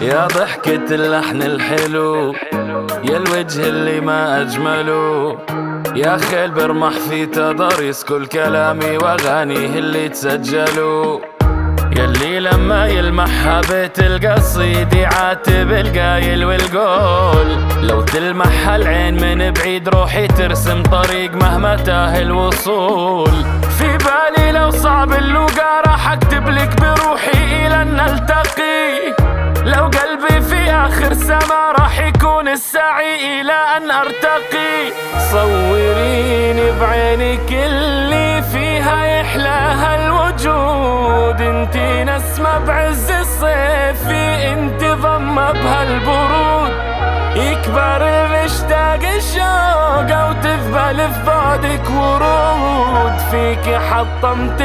يا ضحكة اللحن الحلو، يا الوجه اللي ما أجمله، يا خيل برمح في تضاريس كل كلامي واغانيه اللي تسجلوا، يلي لما يلمحها بيت القصيد يعاتب القايل والقول، لو تلمحها العين من بعيد روحي ترسم طريق مهما تاه الوصول. في بالي لو صعب اللقا راح اكتب لك بروحي الى ان نلتقي، لو قلبي في آخر سما راح يكون السعي إلى أن أرتقي. صوريني بعينك اللي فيها يحلاها الوجود، انتي نسمة بعز الصيف انتي ضمة بهالبرود، يكبر المشتاق الشوق وتذبل في بعدك ورود، فيك حطمت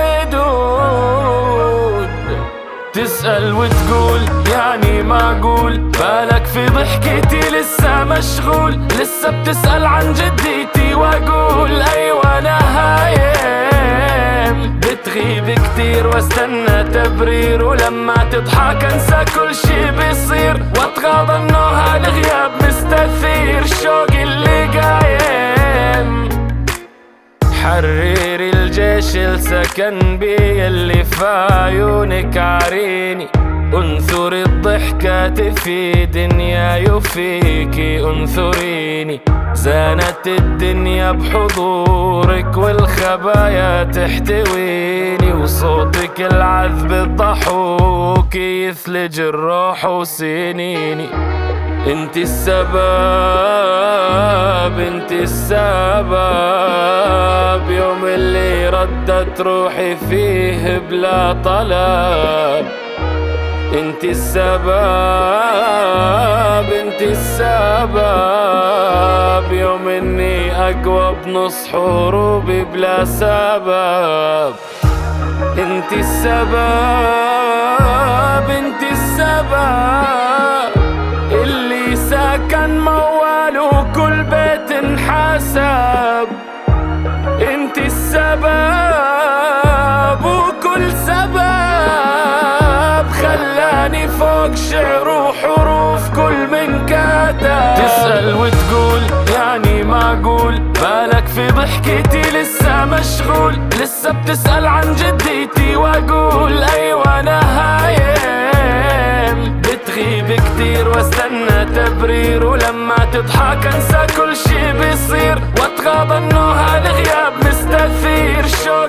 الحدود. تسأل وتقول يعني معقول بالك في ضحكتي لسه مشغول، لسه بتسأل عن جديتي واقول ايوه انا هايم، بتغيب كتير واستنى تبرير، ولما تضحك انسى كل شي بيصير، واتغاضى انه هالغياب مستثير الشوق اللي قايم. حرري الجيش السكن بي اللي في عيونك عاريني، انثري الضحكات في دنياي وفيكي انثريني، زانت الدنيا بحضورك والخبايا تحتويني، وصوتك العذب الضحوك يثلج الروح وسنيني. انتي السبب انتي السبب، يوم اللي ردت روحي فيه بلا طلب، انتي السبب انتي السبب، يوم اني اقوى بنص حروبي بلا سبب، انتي السبب انتي السبب، اللي ساكن موال وكل بيت انحسب، انتي السبب وكل سبب خلاني فوق شعر وحروف كل من كتب. تسأل وتقول يعني معقول بالك في ضحكتي لسه مشغول، لسه بتسأل عن جديتي واقول ايوه انا هايم، بتغيب كتير واستنى تبرير، ولما تضحك انسى كل شي بيصير، واتغاضى انه هالغياب مستثير الشوق